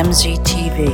MZTV.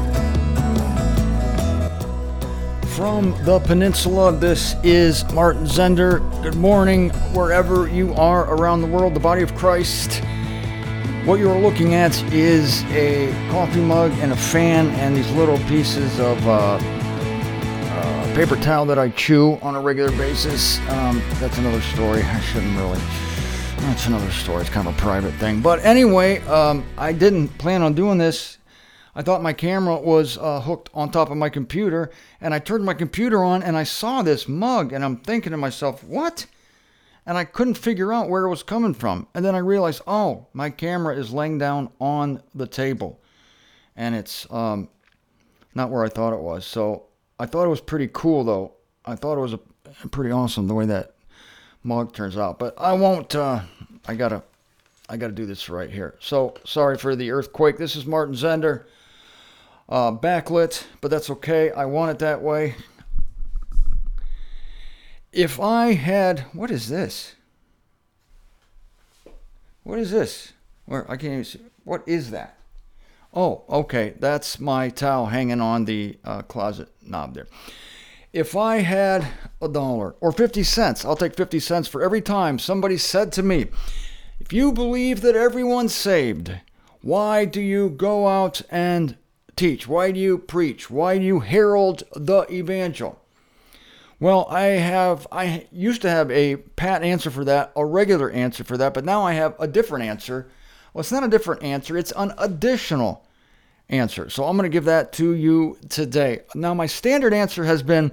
From the peninsula, this is Martin Zender. Good morning, wherever you are around the world, the body of Christ. What you're looking at is a coffee mug and a fan and these little pieces of paper towel that I chew on a regular basis. That's another story. I shouldn't really. That's another story. It's kind of a private thing. But anyway, I didn't plan on doing this. I thought my camera was hooked on top of my computer, and I turned my computer on, and I saw this mug, and I'm thinking to myself, what? And I couldn't figure out where it was coming from. And then I realized, oh, my camera is laying down on the table, and it's not where I thought it was. So I thought it was pretty cool, though. I thought it was pretty awesome the way that mug turns out. But I won't. I gotta do this right here. So sorry for the earthquake. This is Martin Zender. Backlit, but that's okay. I want it that way. If I had, what is this? What is this? Where I can't even see. What is that? Oh, okay. That's my towel hanging on the closet knob there. If I had $1 or 50 cents, I'll take 50 cents for every time somebody said to me, if you believe that everyone's saved, why do you go out and teach? Why do you preach? Why do you herald the evangel? Well, I used to have a pat answer for that, a regular answer for that, but now I have a different answer. Well, it's not a different answer, it's an additional answer. So I'm going to give that to you today. Now, my standard answer has been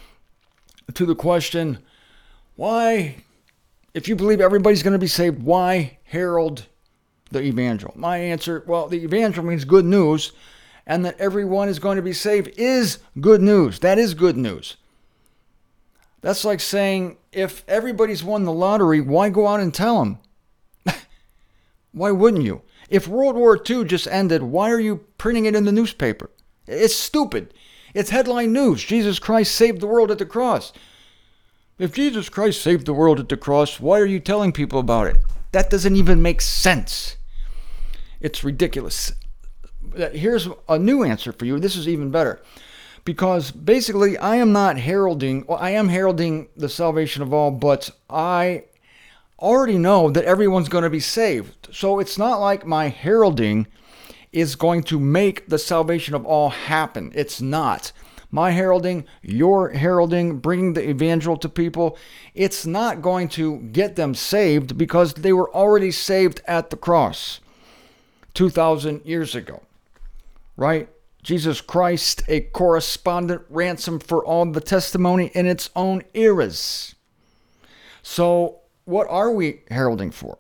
to the question, why, if you believe everybody's going to be saved, why herald the evangel? My answer, well, the evangel means good news, and that everyone is going to be saved is good news. That is good news. That's like saying, if everybody's won the lottery, why go out and tell them? Why wouldn't you? If World War II just ended, why are you printing it in the newspaper? It's stupid. It's headline news. Jesus Christ saved the world at the cross. If Jesus Christ saved the world at the cross, why are you telling people about it? That doesn't even make sense. It's ridiculous. Here's a new answer for you. This is even better. Because basically, I am heralding the salvation of all, but I already know that everyone's going to be saved. So it's not like my heralding is going to make the salvation of all happen. It's not. My heralding, your heralding, bringing the evangel to people, it's not going to get them saved because they were already saved at the cross 2,000 years ago. Right? Jesus Christ, a correspondent ransom for all the testimony in its own eras. So, what are we heralding for?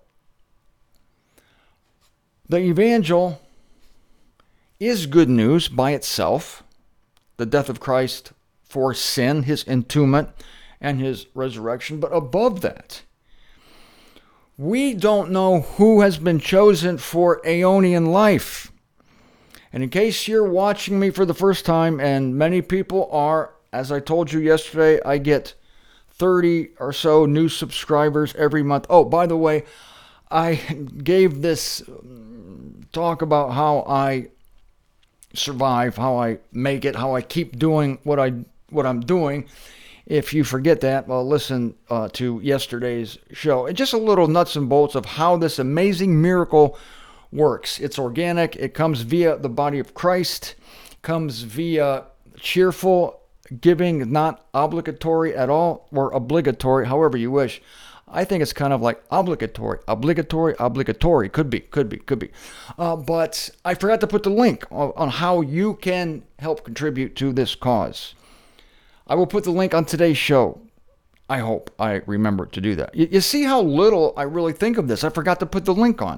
The evangel is good news by itself. The death of Christ for sin, his entombment, and his resurrection. But above that, we don't know who has been chosen for Aeonian life. And in case you're watching me for the first time, and many people are, as I told you yesterday, I get 30 or so new subscribers every month. Oh, by the way, I gave this talk about how I survive, how I make it, how I keep doing what I'm doing. If you forget that, well, listen to yesterday's show. And just a little nuts and bolts of how this amazing miracle works. It's organic. It comes via the body of Christ, comes via cheerful giving, not obligatory at all, or obligatory, however you wish. I think it's kind of like obligatory. Could be. But I forgot to put the link on how you can help contribute to this cause. I will put the link on today's show. I hope I remember to do that. You see how little I really think of this. I forgot to put the link on.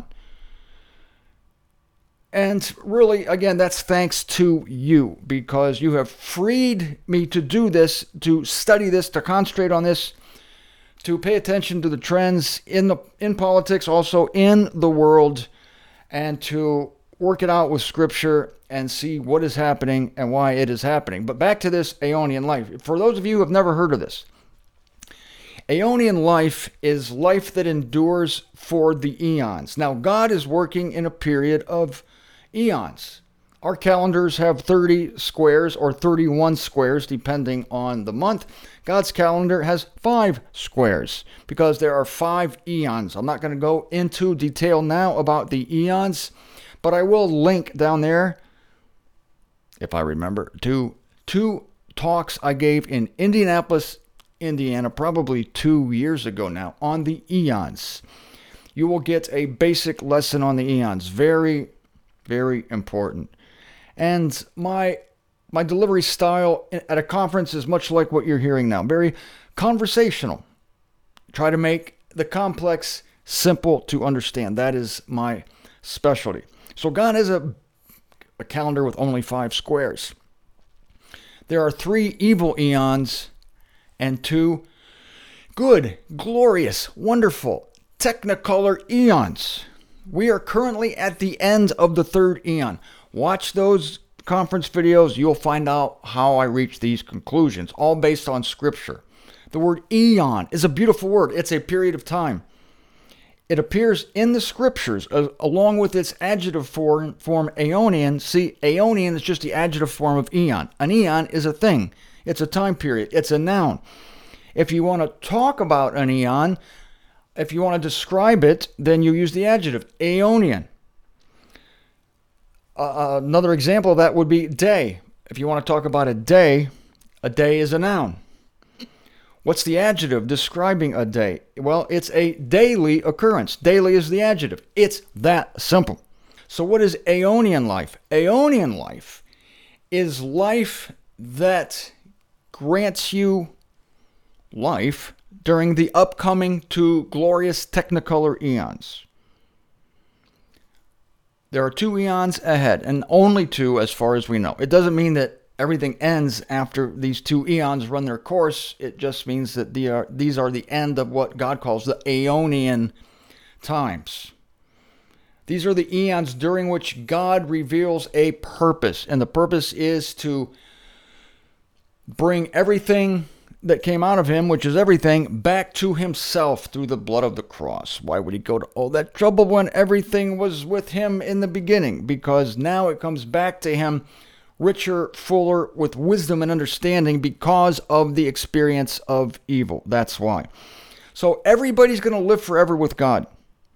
And really, again, that's thanks to you, because you have freed me to do this, to study this, to concentrate on this, to pay attention to the trends in politics, also in the world, and to work it out with Scripture and see what is happening and why it is happening. But back to this Aeonian life. For those of you who have never heard of this, Aeonian life is life that endures for the eons. Now, God is working in a period of eons. Our calendars have 30 squares or 31 squares depending on the month. God's calendar has 5 squares because there are 5 eons. I'm not going to go into detail now about the eons, but I will link down there, if I remember, to 2 talks I gave in Indianapolis, Indiana, probably 2 years ago now, on the eons. You will get a basic lesson on the eons. Very, very important. And my delivery style at a conference is much like what you're hearing now. Very conversational. Try to make the complex simple to understand. That is my specialty. So God has a calendar with only 5 squares. There are 3 evil eons and 2 good, glorious, wonderful, technicolor eons. We are currently at the end of the 3rd eon. Watch those conference videos. You'll find out how I reach these conclusions, all based on Scripture. The word eon is a beautiful word. It's a period of time. It appears in the Scriptures along with its adjective form aeonian. See, aeonian is just the adjective form of eon. An eon is a thing. It's a time period. It's a noun. If you want to talk about an eon, if you want to describe it, then you use the adjective aeonian. Another example of that would be day. If you want to talk about a day is a noun. What's the adjective describing a day? Well, it's a daily occurrence. Daily is the adjective. It's that simple. So what is aeonian life? Aeonian life is life that grants you life during the upcoming 2 glorious technicolor eons. There are 2 eons ahead, and only 2 as far as we know. It doesn't mean that everything ends after these 2 eons run their course. It just means that these are the end of what God calls the aeonian times. These are the eons during which God reveals a purpose, and the purpose is to bring everything that came out of him, which is everything, back to himself through the blood of the cross. Why would he go to all that trouble when everything was with him in the beginning? Because now it comes back to him richer, fuller, with wisdom and understanding because of the experience of evil. That's why. So everybody's going to live forever with God.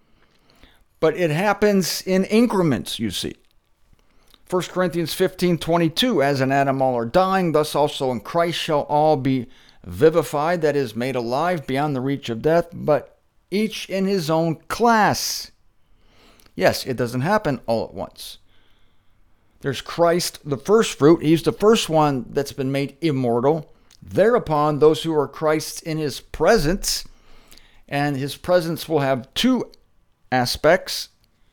But it happens in increments, you see. 1 Corinthians 15:22, as in Adam all are dying, thus also in Christ shall all be vivified, that is, made alive beyond the reach of death, but each in his own class. Yes, it doesn't happen all at once. There's Christ, the first fruit. He's the first one that's been made immortal. Thereupon, those who are Christ's in his presence, and his presence will have 2 aspects: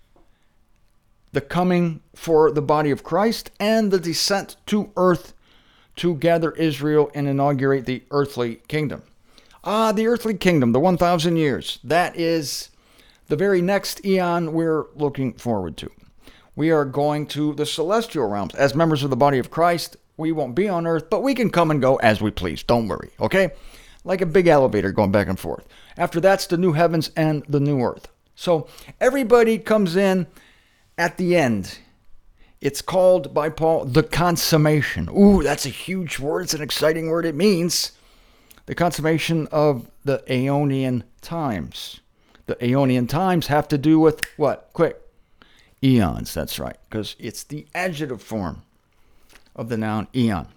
the coming for the body of Christ and the descent to earth to gather Israel and inaugurate the earthly kingdom. The earthly kingdom, the 1,000 years, that is the very next eon we're looking forward to. We are going to the celestial realms. As members of the body of Christ, we won't be on earth, but we can come and go as we please. Don't worry, okay? Like a big elevator going back and forth. After that's the new heavens and the new earth. So everybody comes in at the end. It's called by Paul the consummation. Ooh, that's a huge word. It's an exciting word. It means the consummation of the aeonian times. The aeonian times have to do with what? Quick. Eons, that's right, because it's the adjective form of the noun eon.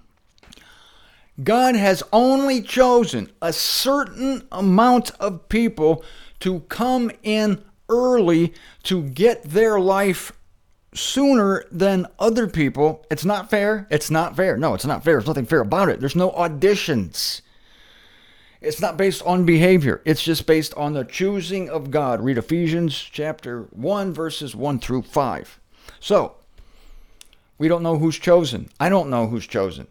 God has only chosen a certain amount of people to come in early to get their life sooner than other people. It's not fair. It's not fair. No, it's not fair. There's nothing fair about it. There's no auditions. It's not based on behavior. It's just based on the choosing of God. Read Ephesians chapter 1, verses 1 through 5. So, we don't know who's chosen. I don't know who's chosen.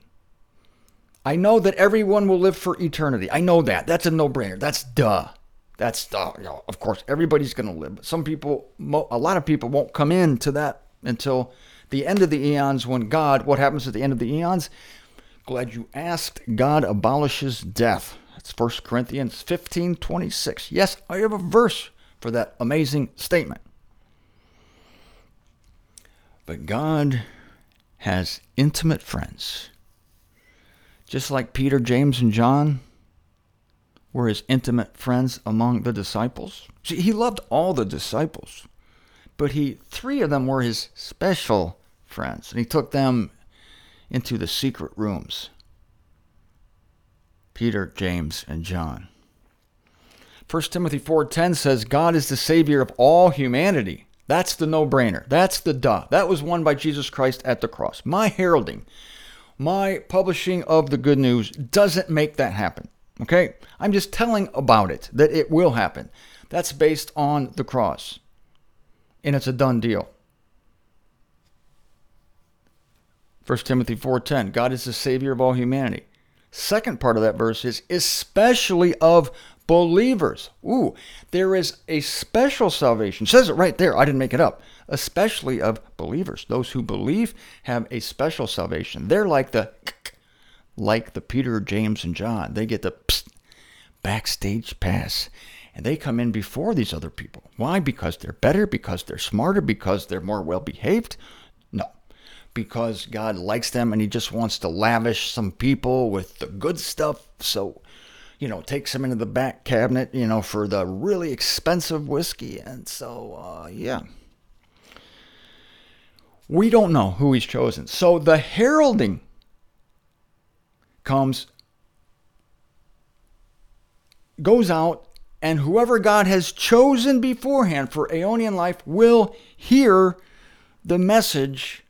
I know that everyone will live for eternity. I know that. That's a no-brainer. That's duh. That's duh. You know, of course, everybody's going to live. But some people, a lot of people won't come into that until the end of the eons when God, what happens at the end of the eons? Glad you asked. God abolishes death. That's 1 Corinthians 15:26. Yes, I have a verse for that amazing statement. But God has intimate friends. Just like Peter, James, and John were his intimate friends among the disciples. See, he loved all the disciples, but three of them were his special friends, and he took them into the secret rooms. Peter, James, and John. 1 Timothy 4:10 says, God is the Savior of all humanity. That's the no-brainer. That's the duh. That was won by Jesus Christ at the cross. My heralding, my publishing of the good news doesn't make that happen. Okay? I'm just telling about it, that it will happen. That's based on the cross. And it's a done deal. 1 Timothy 4:10, God is the Savior of all humanity. Second part of that verse is, especially of believers. Ooh, there is a special salvation. It says it right there. I didn't make it up. Especially of believers. Those who believe have a special salvation. They're like the Peter, James, and John. They get the backstage pass. And they come in before these other people. Why? Because they're better? Because they're smarter? Because they're more well-behaved? No. Because God likes them and he just wants to lavish some people with the good stuff. So, takes them into the back cabinet, for the really expensive whiskey. And so, yeah. We don't know who he's chosen. So the heralding goes out, and whoever God has chosen beforehand for Aeonian life will hear the message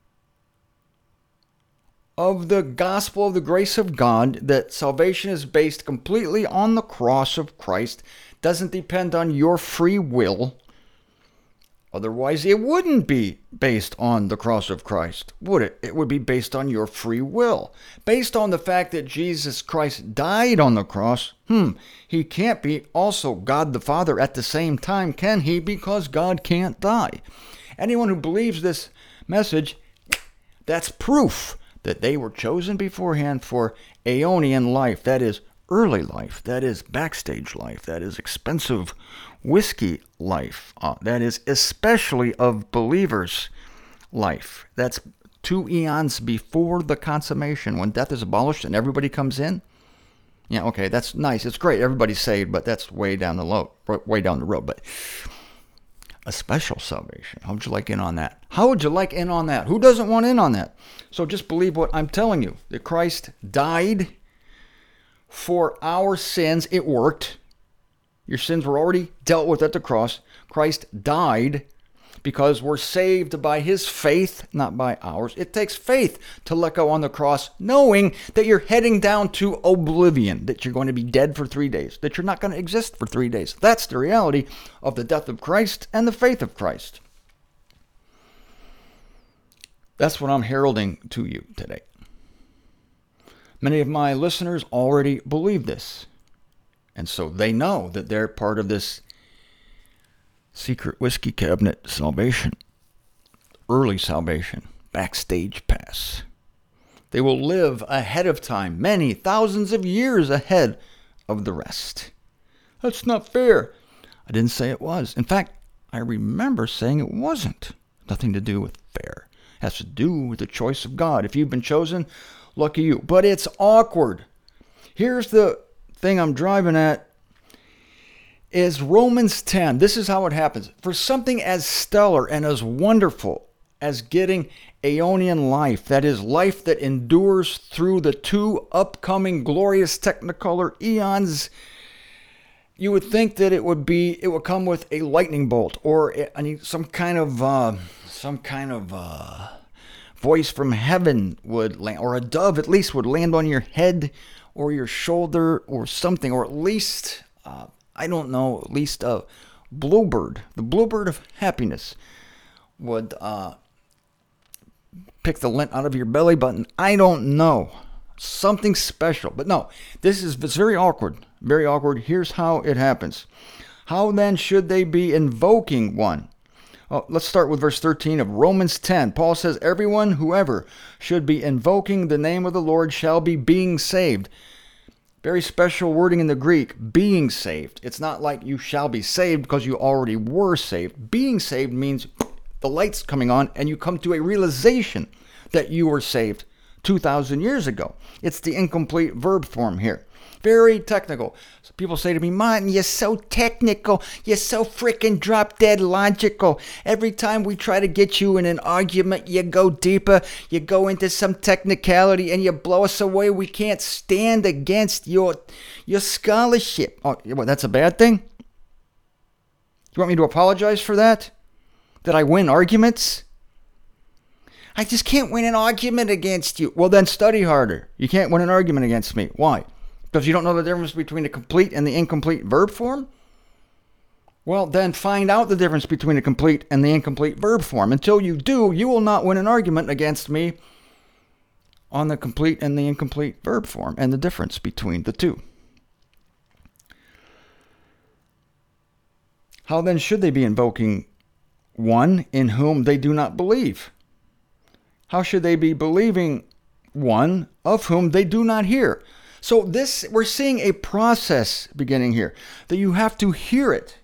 of the gospel of the grace of God, that salvation is based completely on the cross of Christ, doesn't depend on your free will. Otherwise, it wouldn't be based on the cross of Christ, would it? It would be based on your free will. Based on the fact that Jesus Christ died on the cross, he can't be also God the Father at the same time, can he? Because God can't die. Anyone who believes this message, that's proof that they were chosen beforehand for Aeonian life. That is early life. That is backstage life. That is expensive whiskey life. That is especially of believers' life. That's 2 eons before the consummation, when death is abolished and everybody comes in. Yeah, okay, that's nice. It's great. Everybody's saved, but that's way down the road. But a special salvation. How would you like in on that? How would you like in on that? Who doesn't want in on that? So just believe what I'm telling you. That Christ died for our sins. It worked. Your sins were already dealt with at the cross. Christ died because we're saved by his faith, not by ours. It takes faith to let go on the cross, knowing that you're heading down to oblivion, that you're going to be dead for 3 days, that you're not going to exist for 3 days. That's the reality of the death of Christ and the faith of Christ. That's what I'm heralding to you today. Many of my listeners already believe this, and so they know that they're part of this secret whiskey cabinet salvation, early salvation, backstage pass. They will live ahead of time, many thousands of years ahead of the rest. That's not fair. I didn't say it was. In fact, I remember saying it wasn't. Nothing to do with fair. It has to do with the choice of God. If you've been chosen, lucky you. But it's awkward. Here's the thing I'm driving at. Is Romans 10. This is how it happens. For something as stellar and as wonderful as getting Aeonian life, that is, life that endures through the 2 upcoming glorious technicolor eons, you would think that it would come with a lightning bolt or some kind of voice from heaven would land, or a dove at least would land on your head or your shoulder or something, or at least at least a bluebird, the bluebird of happiness, would pick the lint out of your belly button. I don't know. Something special. But no, it's very awkward. Very awkward. Here's how it happens. How then should they be invoking one? Let's start with verse 13 of Romans 10. Paul says, whoever should be invoking the name of the Lord shall be being saved. Very special wording in the Greek, being saved. It's not like you shall be saved because you already were saved. Being saved means the light's coming on and you come to a realization that you were saved 2,000 years ago. It's the incomplete verb form here. Very technical. So people say to me, Martin, you're so technical. You're so freaking drop dead logical. Every time we try to get you in an argument, you go deeper. You go into some technicality and you blow us away. We can't stand against your scholarship. Oh, well, that's a bad thing? You want me to apologize for that? That I win arguments? I just can't win an argument against you. Well, then study harder. You can't win an argument against me. Why? Because you don't know the difference between the complete and the incomplete verb form? Well, then find out the difference between the complete and the incomplete verb form. Until you do, you will not win an argument against me on the complete and the incomplete verb form and the difference between the two. How then should they be invoking one in whom they do not believe? How should they be believing one of whom they do not hear? So we're seeing a process beginning here, that you have to hear it.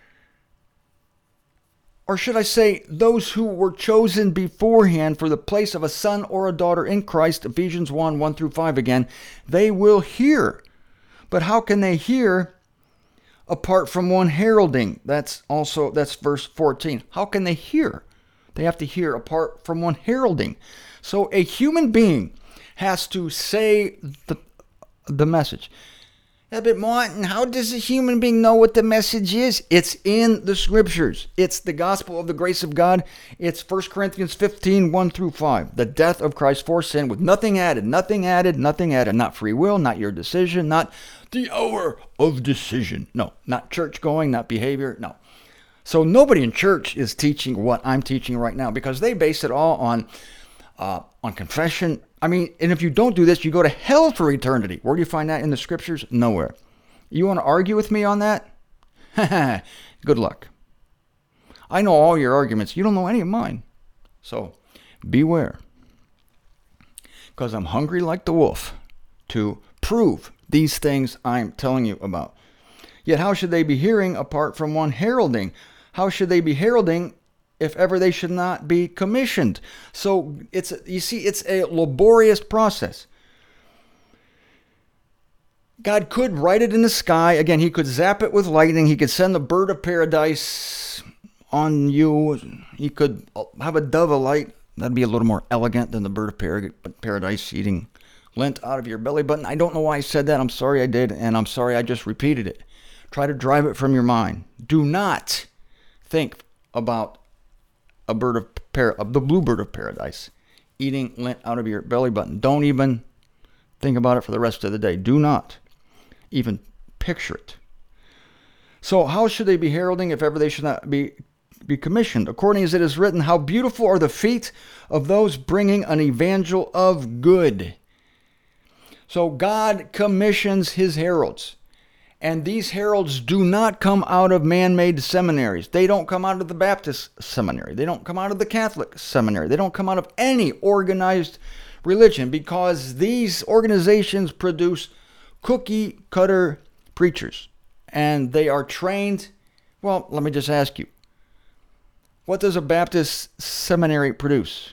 Or should I say, those who were chosen beforehand for the place of a son or a daughter in Christ, Ephesians 1 through 5 again, they will hear. But how can they hear apart from one heralding? That's verse 14. How can they hear? They have to hear apart from one heralding. So a human being has to say the message. Yeah, but Martin, how does a human being know what the message is? It's in the scriptures. It's the gospel of the grace of God. It's 1 Corinthians 15, 1 through 5. The death of Christ for sin with nothing added. Not free will, not your decision, not the hour of decision. No, not church going, not behavior. No. So nobody in church is teaching what I'm teaching right now because they base it all on confession. I mean, and if you don't do this, you go to hell for eternity. Where do you find that in the scriptures? Nowhere. You want to argue with me on that? Good luck. I know all your arguments. You don't know any of mine. So beware. Because I'm hungry like the wolf to prove these things I'm telling you about. Yet how should they be hearing apart from one heralding? How should they be heralding if ever they should not be commissioned? So it's a laborious process. God could write it in the sky. Again, he could zap it with lightning. He could send the bird of paradise on you. He could have a dove of light. That'd be a little more elegant than the bird of paradise eating lint out of your belly button. I don't know why I said that. I'm sorry I did, and I'm sorry I just repeated it. Try to drive it from your mind. Do not think about the blue bird of paradise eating lint out of your belly button. Don't even think about it for the rest of the day. Do not even picture it. So how should they be heralding if ever they should not be commissioned? According as it is written, how beautiful are the feet of those bringing an evangel of good. So God commissions his heralds. And these heralds do not come out of man-made seminaries. They don't come out of the Baptist seminary. They don't come out of the Catholic seminary. They don't come out of any organized religion because these organizations produce cookie-cutter preachers. And they are trained. Well, let me just ask you. What does a Baptist seminary produce?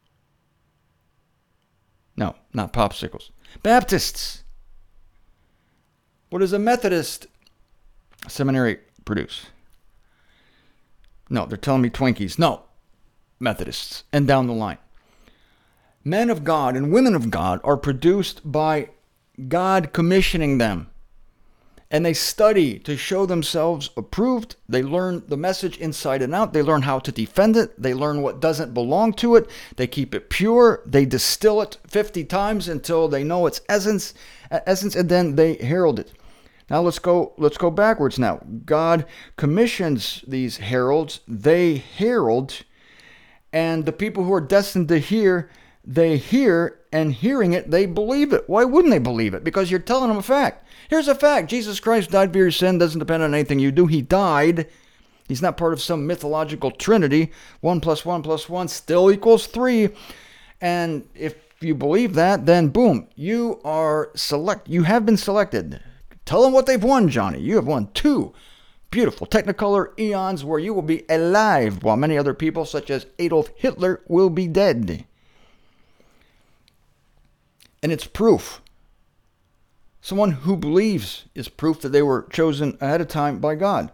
No, not popsicles. Baptists. What does a Methodist seminary produce? No, they're telling me Twinkies. No, Methodists. And down the line. Men of God and women of God are produced by God commissioning them. And they study to show themselves approved. They learn the message inside and out. They learn how to defend it. They learn what doesn't belong to it. They keep it pure. They distill it 50 times until they know its essence, and then they herald it. Now let's go backwards now. God commissions these heralds. They herald, and the people who are destined to hear, they hear, and hearing it, they believe it. Why wouldn't they believe it? Because you're telling them a fact. Here's a fact. Jesus Christ died for your sin. Doesn't depend on anything you do. He died. He's not part of some mythological trinity. 1 + 1 + 1 still equals 3. And if you believe that, then boom, you have been selected. Tell them what they've won, Johnny. You have won 2 beautiful Technicolor eons where you will be alive while many other people, such as Adolf Hitler, will be dead. And it's proof. Someone who believes is proof that they were chosen ahead of time by God.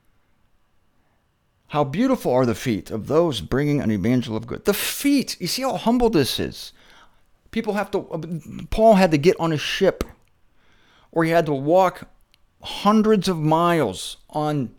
How beautiful are the feet of those bringing an evangel of good. The feet, you see how humble this is. Paul had to get on a ship, or he had to walk hundreds of miles on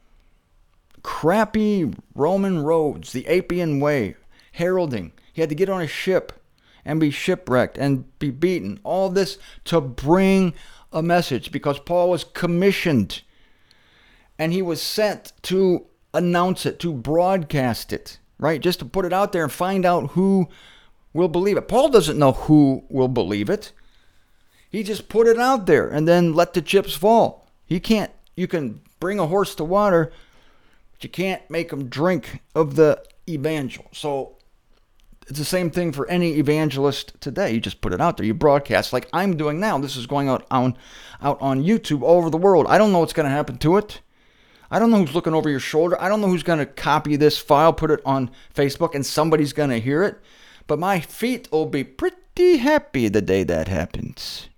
crappy Roman roads, the Appian Way, heralding. He had to get on a ship and be shipwrecked and be beaten. All this to bring a message, because Paul was commissioned and he was sent to announce it, to broadcast it, right? Just to put it out there and find out who will believe it. Paul doesn't know who will believe it. He just put it out there and then let the chips fall. You can bring a horse to water, but you can't make him drink of the evangel. So it's the same thing for any evangelist today. You just put it out there. You broadcast like I'm doing now. This is going out on YouTube all over the world. I don't know what's going to happen to it. I don't know who's looking over your shoulder. I don't know who's going to copy this file, put it on Facebook, and somebody's going to hear it. But my feet will be pretty happy the day that happens.